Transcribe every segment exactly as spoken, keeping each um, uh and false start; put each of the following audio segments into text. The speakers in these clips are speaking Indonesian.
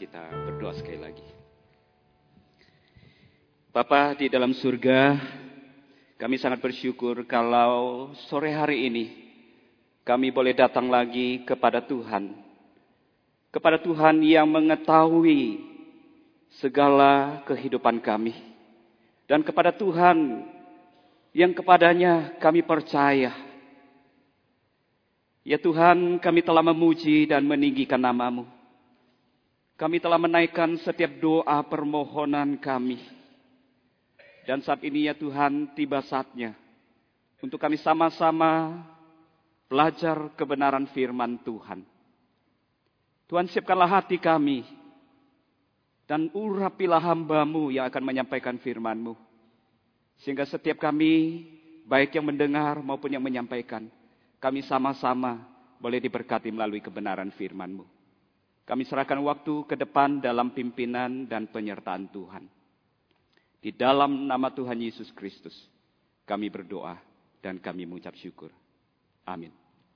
kita berdoa sekali lagi. Bapa di dalam surga, kami sangat bersyukur kalau sore hari ini kami boleh datang lagi kepada Tuhan. Kepada Tuhan yang mengetahui segala kehidupan kami. Dan kepada Tuhan yang kepadanya kami percaya. Ya Tuhan, kami telah memuji dan meninggikan nama-Mu. Kami telah menaikkan setiap doa permohonan kami. Dan saat ini ya Tuhan, tiba saatnya untuk kami sama-sama belajar kebenaran firman Tuhan. Tuhan, siapkanlah hati kami dan urapilah hamba-Mu yang akan menyampaikan firman-Mu. Sehingga setiap kami, baik yang mendengar maupun yang menyampaikan, kami sama-sama boleh diberkati melalui kebenaran firman-Mu. Kami serahkan waktu ke depan dalam pimpinan dan penyertaan Tuhan. Di dalam nama Tuhan Yesus Kristus, kami berdoa dan kami mengucap syukur. Amin.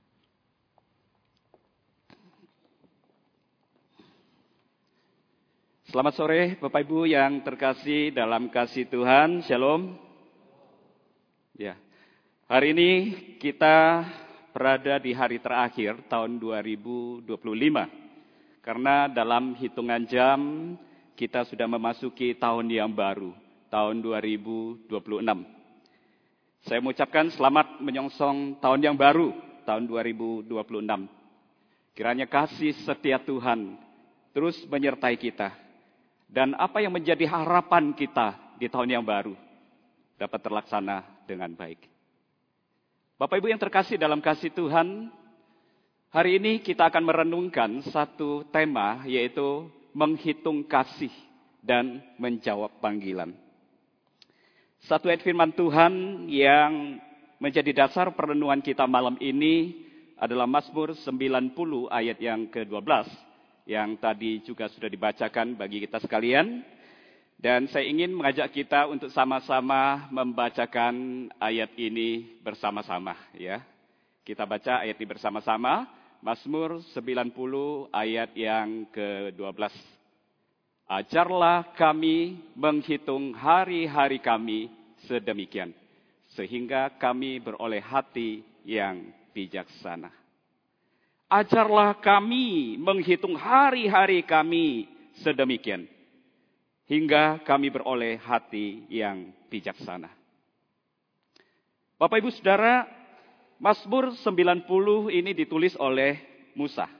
Selamat sore Bapak Ibu yang terkasih dalam kasih Tuhan. Shalom. Ya, hari ini kita berada di hari terakhir tahun dua ribu dua puluh lima. Karena dalam hitungan jam kita sudah memasuki tahun yang baru, tahun dua ribu dua puluh enam. Saya mengucapkan selamat menyongsong tahun yang baru, tahun dua ribu dua puluh enam. Kiranya kasih setia Tuhan terus menyertai kita. Dan apa yang menjadi harapan kita di tahun yang baru dapat terlaksana dengan baik. Bapak Ibu yang terkasih dalam kasih Tuhan, hari ini kita akan merenungkan satu tema, yaitu menghitung kasih dan menjawab panggilan. Satu ayat firman Tuhan yang menjadi dasar perenungan kita malam ini adalah Mazmur sembilan puluh ayat yang kedua belas. Yang tadi juga sudah dibacakan bagi kita sekalian. Dan saya ingin mengajak kita untuk sama-sama membacakan ayat ini bersama-sama. Ya, kita baca ayat ini bersama-sama. Mazmur sembilan puluh ayat yang kedua belas. Ajarlah kami menghitung hari-hari kami sedemikian, sehingga kami beroleh hati yang bijaksana. Ajarlah kami menghitung hari-hari kami sedemikian, hingga kami beroleh hati yang bijaksana. Bapak Ibu Saudara, Mazmur sembilan puluh ini ditulis oleh Musa.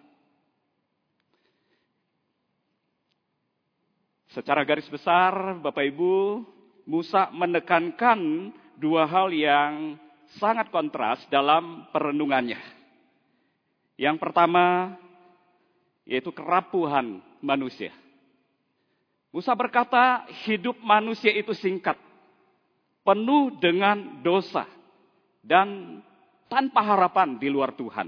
Secara garis besar, Bapak Ibu, Musa menekankan dua hal yang sangat kontras dalam perenungannya. Yang pertama, yaitu kerapuhan manusia. Musa berkata, hidup manusia itu singkat, penuh dengan dosa, dan tanpa harapan di luar Tuhan.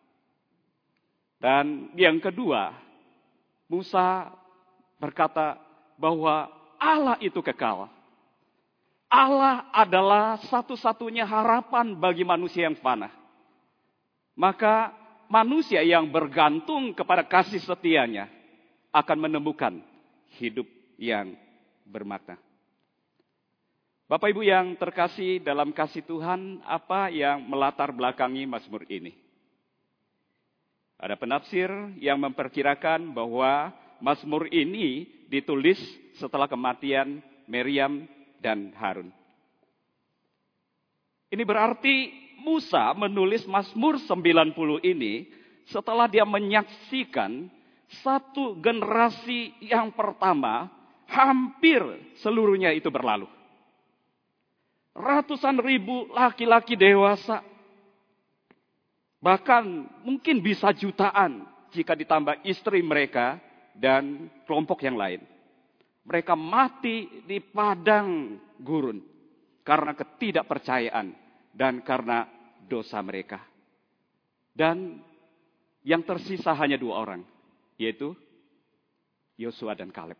Dan yang kedua, Musa berkata bahwa Allah itu kekal. Allah adalah satu-satunya harapan bagi manusia yang fana. Maka manusia yang bergantung kepada kasih setianya akan menemukan hidup yang bermakna. Bapak Ibu yang terkasih dalam kasih Tuhan, apa yang melatar belakangi Mazmur ini? Ada penafsir yang memperkirakan bahwa Mazmur ini ditulis setelah kematian Miriam dan Harun. Ini berarti Musa menulis Mazmur sembilan puluh ini setelah dia menyaksikan satu generasi yang pertama hampir seluruhnya itu berlalu. Ratusan ribu laki-laki dewasa, bahkan mungkin bisa jutaan jika ditambah istri mereka dan kelompok yang lain. Mereka mati di padang gurun karena ketidakpercayaan dan karena dosa mereka. Dan yang tersisa hanya dua orang, yaitu Yosua dan Kaleb.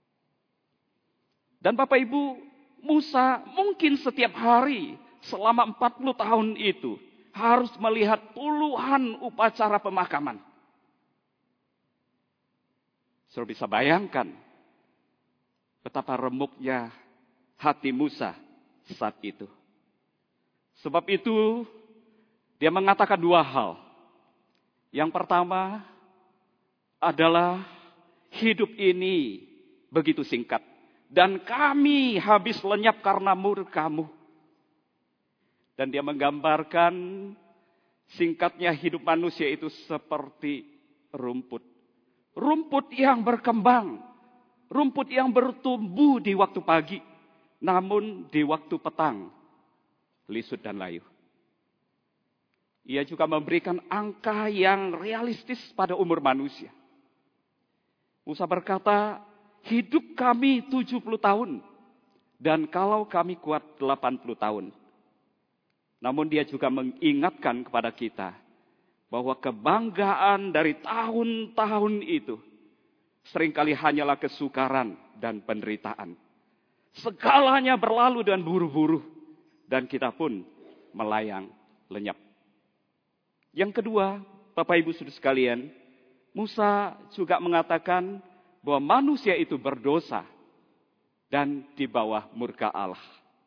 Dan Bapak Ibu, Musa mungkin setiap hari selama empat puluh tahun itu harus melihat puluhan upacara pemakaman. Saudara bisa bayangkan betapa remuknya hati Musa saat itu. Sebab itu dia mengatakan dua hal. Yang pertama adalah hidup ini begitu singkat. Dan kami habis lenyap karena murka-Mu. Dan dia menggambarkan singkatnya hidup manusia itu seperti rumput. Rumput yang berkembang. Rumput yang bertumbuh di waktu pagi. Namun di waktu petang, lisut dan layu. Ia juga memberikan angka yang realistis pada umur manusia. Musa berkata, hidup kami tujuh puluh tahun. Dan kalau kami kuat delapan puluh tahun. Namun dia juga mengingatkan kepada kita bahwa kebanggaan dari tahun-tahun itu seringkali hanyalah kesukaran dan penderitaan. Segalanya berlalu dan buru-buru dan kita pun melayang lenyap. Yang kedua, Bapak Ibu Saudara sekalian, Musa juga mengatakan bahwa manusia itu berdosa dan di bawah murka Allah.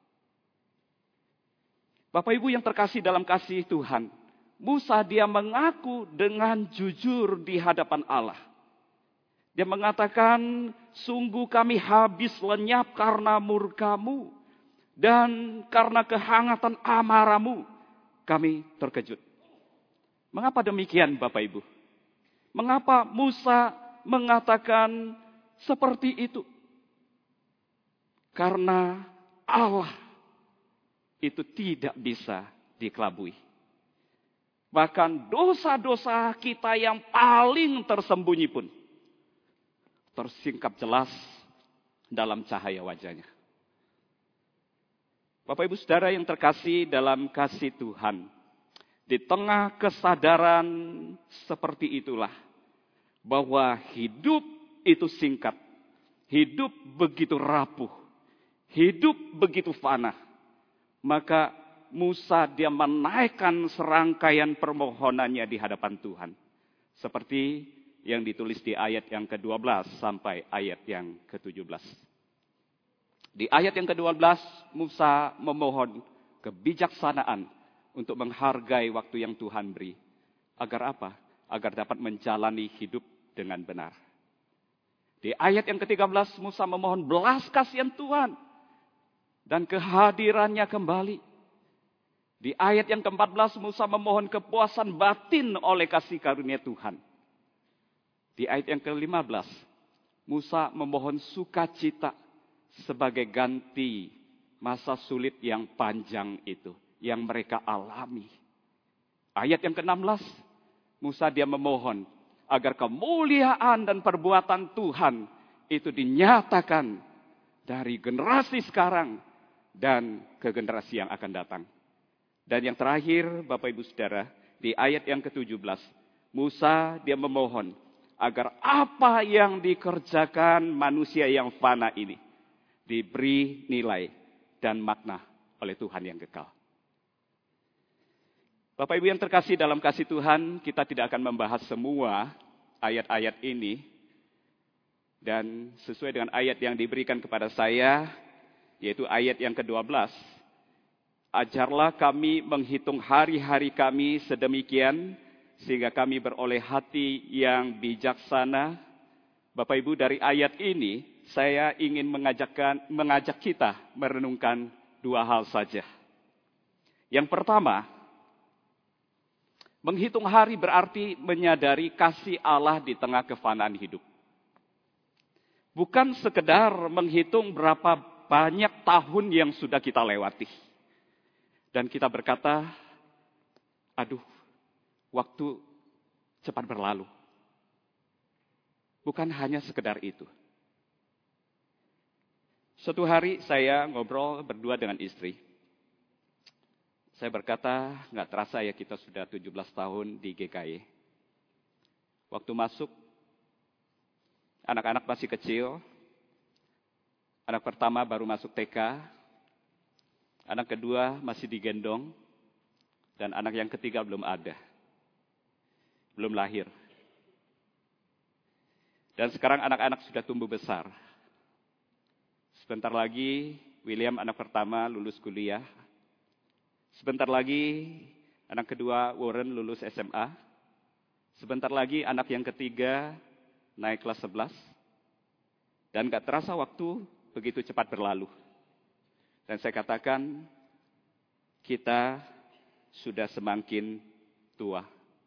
Bapak Ibu yang terkasih dalam kasih Tuhan, Musa dia mengaku dengan jujur di hadapan Allah. Dia mengatakan, sungguh kami habis lenyap karena murka-Mu dan karena kehangatan amarah-Mu kami terkejut. Mengapa demikian Bapak Ibu? Mengapa Musa mengatakan seperti itu? Karena Allah itu tidak bisa dikelabui. Bahkan dosa-dosa kita yang paling tersembunyi pun tersingkap jelas dalam cahaya wajahnya. Bapak Ibu Saudara yang terkasih dalam kasih Tuhan, di tengah kesadaran seperti itulah, bahwa hidup itu singkat, hidup begitu rapuh, hidup begitu fana, maka Musa dia menaikkan serangkaian permohonannya di hadapan Tuhan. Seperti yang ditulis di ayat yang kedua belas sampai ayat yang ketujuh belas. Di ayat yang kedua belas, Musa memohon kebijaksanaan untuk menghargai waktu yang Tuhan beri. Agar apa? Agar dapat menjalani hidup dengan benar. Di ayat yang ketiga belas, Musa memohon belas kasihan Tuhan dan kehadirannya kembali. Di ayat yang keempat belas, Musa memohon kepuasan batin oleh kasih karunia Tuhan. Di ayat yang kelima belas, Musa memohon sukacita sebagai ganti masa sulit yang panjang itu, yang mereka alami. Ayat yang keenam belas, Musa dia memohon agar kemuliaan dan perbuatan Tuhan itu dinyatakan dari generasi sekarang dan ke generasi yang akan datang. Dan yang terakhir, Bapak Ibu Saudara, di ayat yang ketujuh belas, Musa dia memohon agar apa yang dikerjakan manusia yang fana ini diberi nilai dan makna oleh Tuhan yang kekal. Bapak Ibu yang terkasih dalam kasih Tuhan, kita tidak akan membahas semua ayat-ayat ini. Dan sesuai dengan ayat yang diberikan kepada saya, yaitu ayat yang kedua belas. Ajarlah kami menghitung hari-hari kami sedemikian, sehingga kami beroleh hati yang bijaksana. Bapak Ibu, dari ayat ini, saya ingin mengajakkan, mengajak kita merenungkan dua hal saja. Yang pertama, menghitung hari berarti menyadari kasih Allah di tengah kefanaan hidup. Bukan sekedar menghitung berapa banyak tahun yang sudah kita lewati. Dan kita berkata, aduh, waktu cepat berlalu. Bukan hanya sekedar itu. Suatu hari saya ngobrol berdua dengan istri. Saya berkata, nggak terasa ya kita sudah tujuh belas tahun di G K I. Waktu masuk, anak-anak masih kecil. Anak pertama baru masuk T K. Anak kedua masih digendong. Dan anak yang ketiga belum ada. Belum lahir. Dan sekarang anak-anak sudah tumbuh besar. Sebentar lagi William anak pertama lulus kuliah. Sebentar lagi anak kedua Warren lulus S M A. Sebentar lagi anak yang ketiga naik kelas sebelas. Dan gak terasa waktu begitu cepat berlalu. Dan saya katakan, kita sudah semakin tua.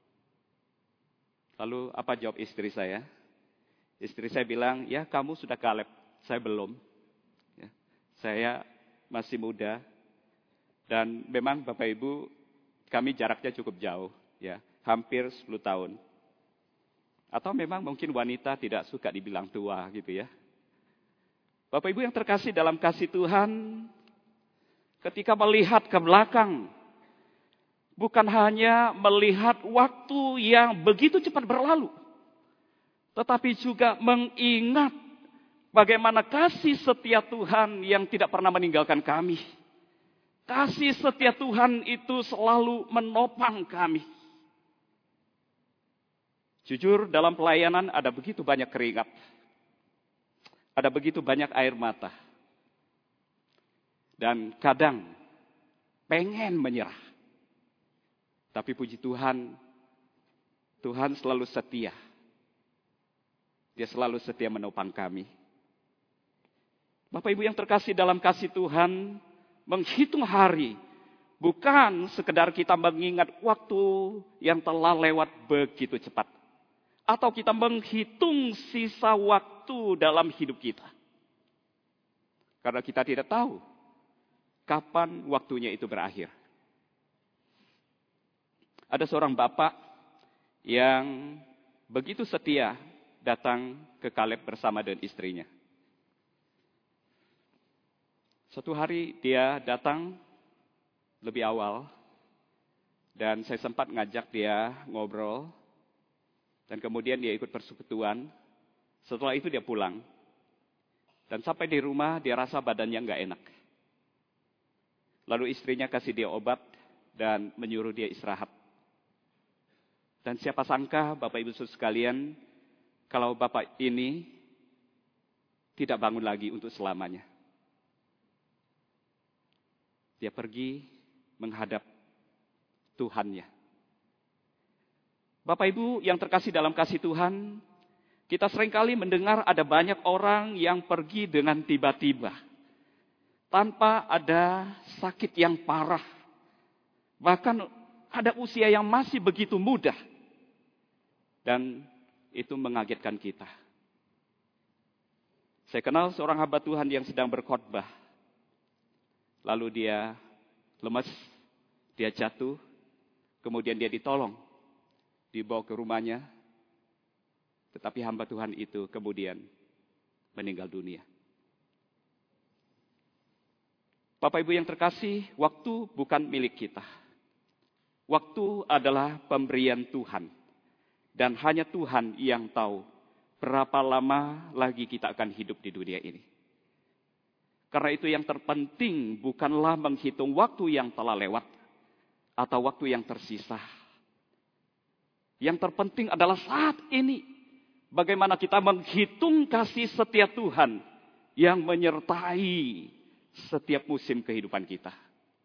Lalu apa jawab istri saya? Istri saya bilang, ya kamu sudah Kaleb, saya belum. Ya, saya masih muda. Dan memang Bapak Ibu, kami jaraknya cukup jauh. Ya, hampir sepuluh tahun. Atau memang mungkin wanita tidak suka dibilang tua gitu ya. Bapak Ibu yang terkasih dalam kasih Tuhan, ketika melihat ke belakang, bukan hanya melihat waktu yang begitu cepat berlalu, tetapi juga mengingat bagaimana kasih setia Tuhan yang tidak pernah meninggalkan kami. Kasih setia Tuhan itu selalu menopang kami. Jujur, dalam pelayanan ada begitu banyak keringat. Ada begitu banyak air mata. Dan kadang pengen menyerah. Tapi puji Tuhan, Tuhan selalu setia. Dia selalu setia menopang kami. Bapak Ibu yang terkasih dalam kasih Tuhan, menghitung hari, bukan sekedar kita mengingat waktu yang telah lewat begitu cepat. Atau kita menghitung sisa waktu dalam hidup kita. Karena kita tidak tahu kapan waktunya itu berakhir. Ada seorang bapak yang begitu setia datang ke Kaleb bersama dengan istrinya. Suatu hari dia datang lebih awal dan saya sempat ngajak dia ngobrol. Dan kemudian dia ikut persekutuan. Setelah itu dia pulang. Dan sampai di rumah dia rasa badannya nggak enak. Lalu istrinya kasih dia obat dan menyuruh dia istirahat. Dan siapa sangka Bapak Ibu Saudara sekalian, kalau bapak ini tidak bangun lagi untuk selamanya. Dia pergi menghadap Tuhannya. Bapak Ibu yang terkasih dalam kasih Tuhan, kita seringkali mendengar ada banyak orang yang pergi dengan tiba-tiba. Tanpa ada sakit yang parah. Bahkan ada usia yang masih begitu muda. Dan itu mengagetkan kita. Saya kenal seorang hamba Tuhan yang sedang berkhotbah. Lalu dia lemas, dia jatuh, kemudian dia ditolong. Dibawa ke rumahnya, tetapi hamba Tuhan itu kemudian meninggal dunia. Bapak Ibu yang terkasih, waktu bukan milik kita. Waktu adalah pemberian Tuhan. Dan hanya Tuhan yang tahu berapa lama lagi kita akan hidup di dunia ini. Karena itu yang terpenting bukanlah menghitung waktu yang telah lewat atau waktu yang tersisa. Yang terpenting adalah saat ini, bagaimana kita menghitung kasih setia Tuhan yang menyertai setiap musim kehidupan kita.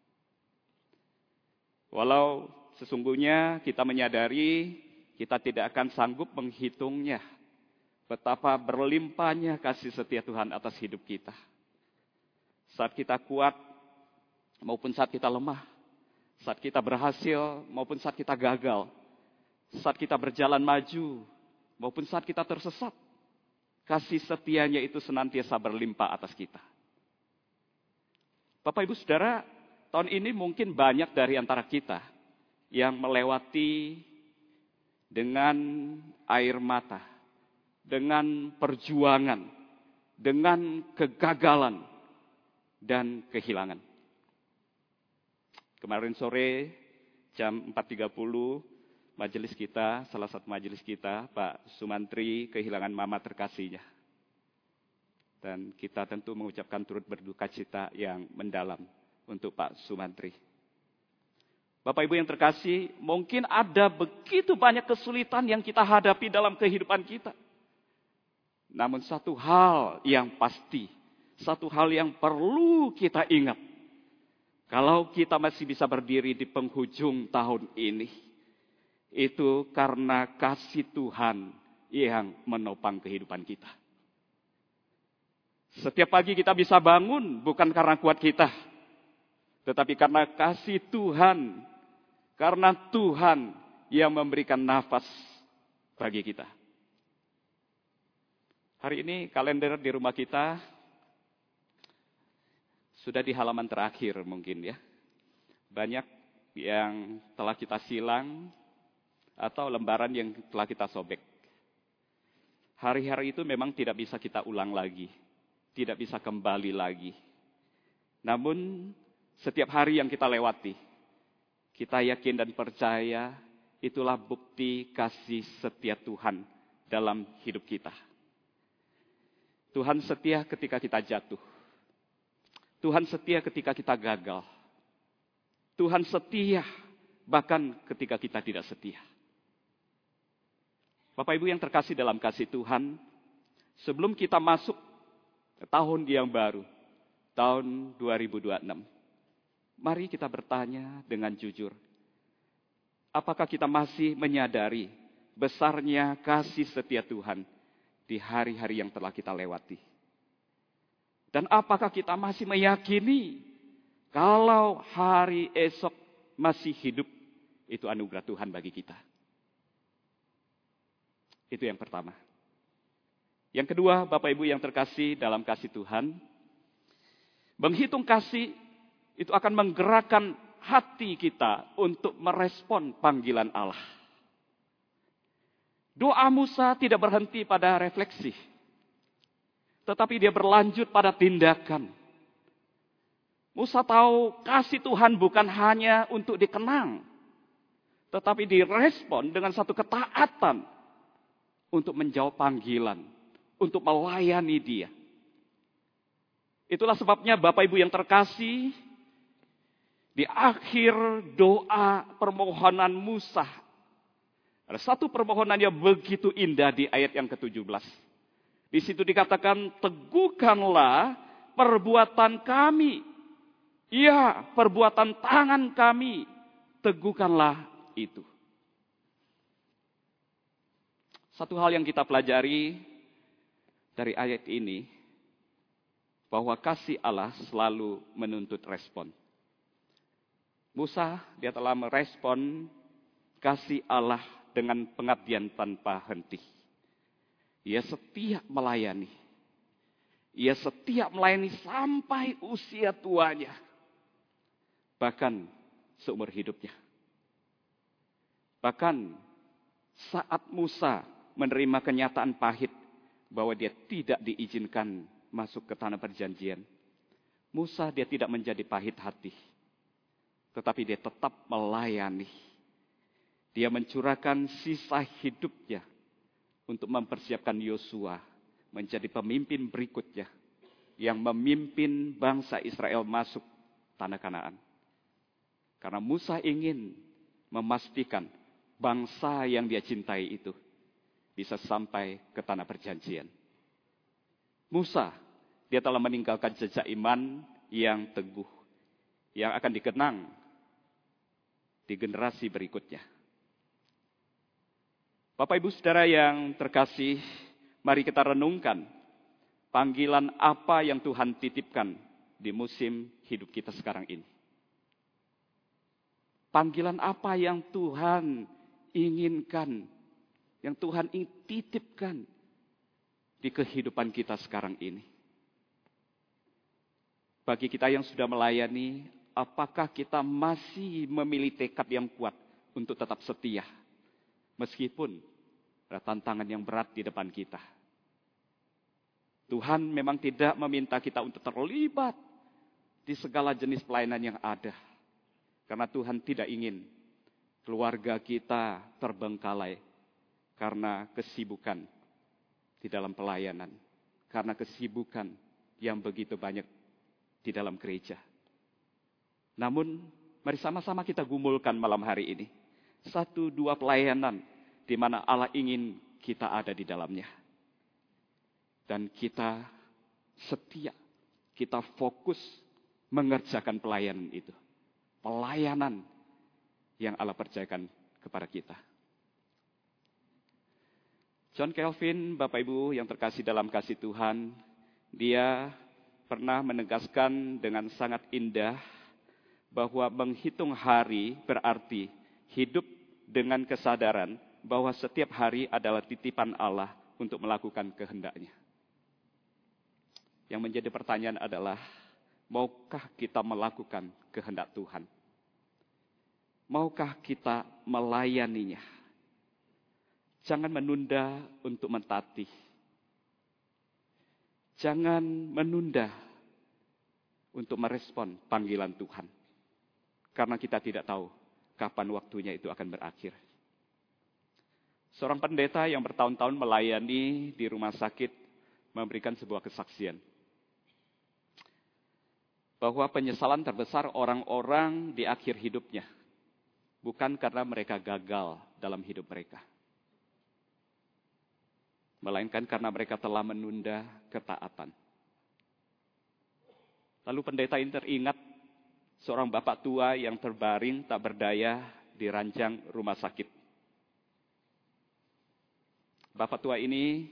Walau sesungguhnya kita menyadari kita tidak akan sanggup menghitungnya, betapa berlimpahnya kasih setia Tuhan atas hidup kita. Saat kita kuat maupun saat kita lemah, saat kita berhasil maupun saat kita gagal, saat kita berjalan maju, maupun saat kita tersesat, kasih setianya itu senantiasa berlimpah atas kita. Bapak Ibu Saudara, tahun ini mungkin banyak dari antara kita yang melewati dengan air mata, dengan perjuangan, dengan kegagalan, dan kehilangan. Kemarin sore, jam empat tiga puluh, majelis kita, salah satu majelis kita, Pak Sumantri kehilangan mama terkasihnya. Dan kita tentu mengucapkan turut berduka cita yang mendalam untuk Pak Sumantri. Bapak Ibu yang terkasih, mungkin ada begitu banyak kesulitan yang kita hadapi dalam kehidupan kita. Namun satu hal yang pasti, satu hal yang perlu kita ingat. Kalau kita masih bisa berdiri di penghujung tahun ini, itu karena kasih Tuhan yang menopang kehidupan kita. Setiap pagi kita bisa bangun bukan karena kuat kita, tetapi karena kasih Tuhan, karena Tuhan yang memberikan nafas bagi kita. Hari ini kalender di rumah kita sudah di halaman terakhir mungkin ya. Banyak yang telah kita silang atau lembaran yang telah kita sobek. Hari-hari itu memang tidak bisa kita ulang lagi, tidak bisa kembali lagi. Namun setiap hari yang kita lewati, kita yakin dan percaya itulah bukti kasih setia Tuhan dalam hidup kita. Tuhan setia ketika kita jatuh. Tuhan setia ketika kita gagal. Tuhan setia bahkan ketika kita tidak setia. Bapak Ibu yang terkasih dalam kasih Tuhan, sebelum kita masuk ke tahun yang baru, tahun dua ribu dua puluh enam, mari kita bertanya dengan jujur. Apakah kita masih menyadari besarnya kasih setia Tuhan di hari-hari yang telah kita lewati? Dan apakah kita masih meyakini kalau hari esok masih hidup, itu anugerah Tuhan bagi kita? Itu yang pertama. Yang kedua, Bapak Ibu yang terkasih dalam kasih Tuhan, menghitung kasih itu akan menggerakkan hati kita untuk merespon panggilan Allah. Doa Musa tidak berhenti pada refleksi, tetapi dia berlanjut pada tindakan. Musa tahu kasih Tuhan bukan hanya untuk dikenang, tetapi direspon dengan satu ketaatan untuk menjawab panggilan, untuk melayani Dia. Itulah sebabnya Bapak Ibu yang terkasih, di akhir doa permohonan Musa, ada satu permohonan yang begitu indah di ayat yang ketujuh belas. Di situ dikatakan, teguhkanlah perbuatan kami. Ya, perbuatan tangan kami, teguhkanlah itu. Satu hal yang kita pelajari dari ayat ini, bahwa kasih Allah selalu menuntut respon. Musa, dia telah merespon kasih Allah dengan pengabdian tanpa henti. Ia setia melayani. Ia setia melayani sampai usia tuanya. Bahkan seumur hidupnya. Bahkan saat Musa menerima kenyataan pahit bahwa dia tidak diizinkan masuk ke tanah perjanjian, Musa dia tidak menjadi pahit hati, tetapi dia tetap melayani. Dia mencurahkan sisa hidupnya untuk mempersiapkan Yosua menjadi pemimpin berikutnya yang memimpin bangsa Israel masuk tanah Kanaan. Karena Musa ingin memastikan bangsa yang dia cintai itu bisa sampai ke tanah perjanjian. Musa, dia telah meninggalkan jejak iman yang teguh, yang akan dikenang di generasi berikutnya. Bapak Ibu Saudara yang terkasih, mari kita renungkan panggilan apa yang Tuhan titipkan di musim hidup kita sekarang ini. Panggilan apa yang Tuhan inginkan, yang Tuhan ingin titipkan di kehidupan kita sekarang ini. Bagi kita yang sudah melayani, apakah kita masih memilih tekad yang kuat untuk tetap setia? Meskipun ada tantangan yang berat di depan kita. Tuhan memang tidak meminta kita untuk terlibat di segala jenis pelayanan yang ada. Karena Tuhan tidak ingin keluarga kita terbengkalai karena kesibukan di dalam pelayanan. Karena kesibukan yang begitu banyak di dalam gereja. Namun, mari sama-sama kita gumulkan malam hari ini. Satu dua pelayanan di mana Allah ingin kita ada di dalamnya. Dan kita setia, kita fokus mengerjakan pelayanan itu. Pelayanan yang Allah percayakan kepada kita. John Calvin, Bapak Ibu yang terkasih dalam kasih Tuhan, dia pernah menegaskan dengan sangat indah bahwa menghitung hari berarti hidup dengan kesadaran bahwa setiap hari adalah titipan Allah untuk melakukan kehendak-Nya. Yang menjadi pertanyaan adalah, maukah kita melakukan kehendak Tuhan? Maukah kita melayaninya? Jangan menunda untuk mentaati. Jangan menunda untuk merespon panggilan Tuhan. Karena kita tidak tahu kapan waktunya itu akan berakhir. Seorang pendeta yang bertahun-tahun melayani di rumah sakit memberikan sebuah kesaksian. Bahwa penyesalan terbesar orang-orang di akhir hidupnya bukan karena mereka gagal dalam hidup mereka, melainkan karena mereka telah menunda ketaatan. Lalu pendeta ini teringat seorang bapak tua yang terbaring tak berdaya di ranjang rumah sakit. Bapak tua ini,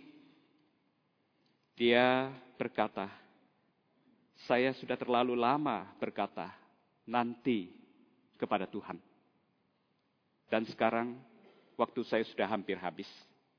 dia berkata, saya sudah terlalu lama berkata, nanti kepada Tuhan. Dan sekarang, waktu saya sudah hampir habis.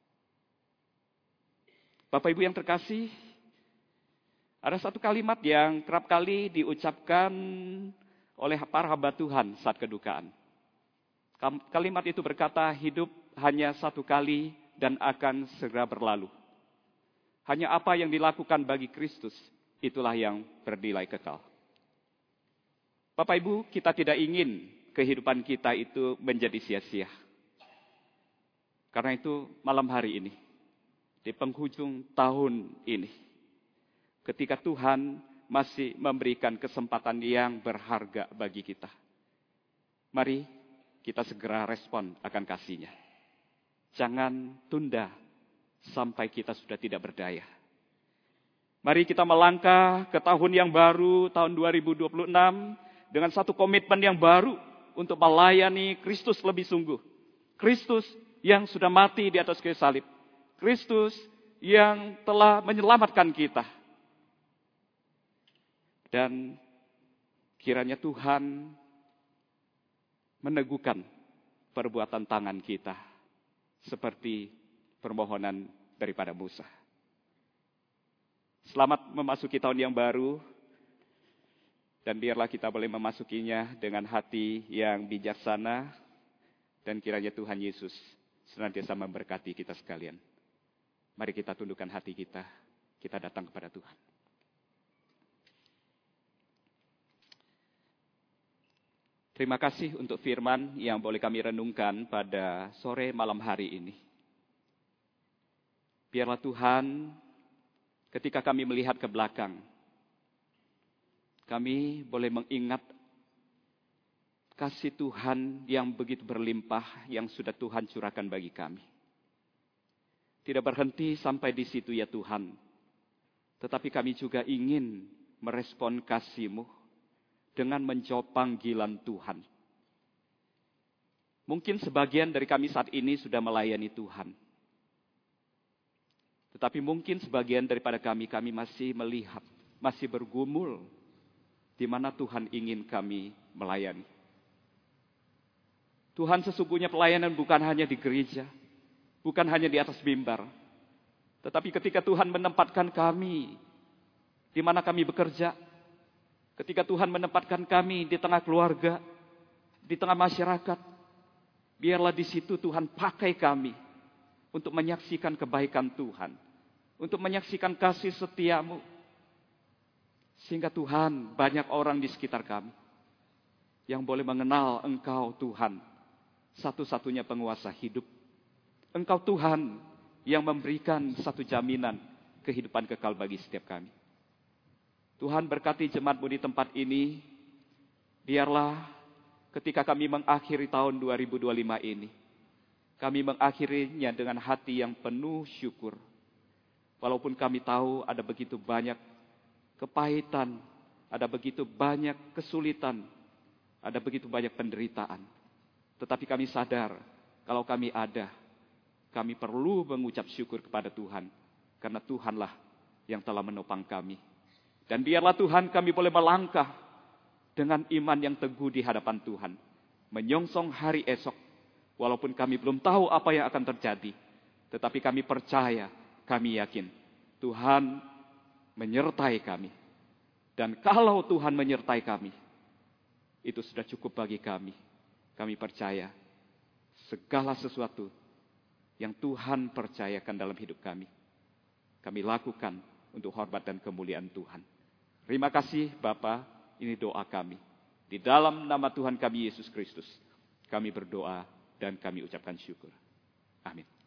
Bapak Ibu yang terkasih, ada satu kalimat yang kerap kali diucapkan oleh para hamba Tuhan saat kedukaan. Kalimat itu berkata, hidup hanya satu kali dan akan segera berlalu. Hanya apa yang dilakukan bagi Kristus, itulah yang bernilai kekal. Bapak Ibu, kita tidak ingin kehidupan kita itu menjadi sia-sia. Karena itu malam hari ini, di penghujung tahun ini, ketika Tuhan masih memberikan kesempatan yang berharga bagi kita, mari kita segera respon akan kasih-Nya. Jangan tunda sampai kita sudah tidak berdaya. Mari kita melangkah ke tahun yang baru, tahun dua ribu dua puluh enam, dengan satu komitmen yang baru untuk melayani Kristus lebih sungguh. Kristus yang sudah mati di atas kayu salib. Kristus yang telah menyelamatkan kita. Dan kiranya Tuhan meneguhkan perbuatan tangan kita seperti permohonan daripada Musa. Selamat memasuki tahun yang baru, dan biarlah kita boleh memasukinya dengan hati yang bijaksana, dan kiranya Tuhan Yesus senantiasa memberkati kita sekalian. Mari kita tundukkan hati kita, kita datang kepada Tuhan. Terima kasih untuk firman yang boleh kami renungkan pada sore malam hari ini. Biarlah Tuhan, ketika kami melihat ke belakang, kami boleh mengingat kasih Tuhan yang begitu berlimpah yang sudah Tuhan curahkan bagi kami. Tidak berhenti sampai di situ ya Tuhan, tetapi kami juga ingin merespon kasih-Mu dengan menjawab panggilan Tuhan. Mungkin sebagian dari kami saat ini sudah melayani Tuhan. Tetapi mungkin sebagian daripada kami, kami masih melihat, masih bergumul di mana Tuhan ingin kami melayani. Tuhan, sesungguhnya pelayanan bukan hanya di gereja, bukan hanya di atas mimbar, tetapi ketika Tuhan menempatkan kami di mana kami bekerja, ketika Tuhan menempatkan kami di tengah keluarga, di tengah masyarakat, biarlah di situ Tuhan pakai kami untuk menyaksikan kebaikan Tuhan, untuk menyaksikan kasih setia-Mu, sehingga Tuhan, banyak orang di sekitar kami yang boleh mengenal Engkau Tuhan, satu-satunya penguasa hidup. Engkau Tuhan yang memberikan satu jaminan kehidupan kekal bagi setiap kami. Tuhan berkati jemaat-Mu di tempat ini. Biarlah ketika kami mengakhiri tahun dua ribu dua puluh lima ini, kami mengakhirinya dengan hati yang penuh syukur. Walaupun kami tahu ada begitu banyak kepahitan, ada begitu banyak kesulitan, ada begitu banyak penderitaan. Tetapi kami sadar kalau kami ada, kami perlu mengucap syukur kepada Tuhan. Karena Tuhanlah yang telah menopang kami. Dan biarlah Tuhan kami boleh melangkah dengan iman yang teguh di hadapan Tuhan. Menyongsong hari esok. Walaupun kami belum tahu apa yang akan terjadi. Tetapi kami percaya, kami yakin Tuhan menyertai kami. Dan kalau Tuhan menyertai kami, itu sudah cukup bagi kami. Kami percaya segala sesuatu yang Tuhan percayakan dalam hidup kami, kami lakukan untuk hormat dan kemuliaan Tuhan. Terima kasih Bapa, ini doa kami. Di dalam nama Tuhan kami Yesus Kristus, kami berdoa dan kami ucapkan syukur. Amin.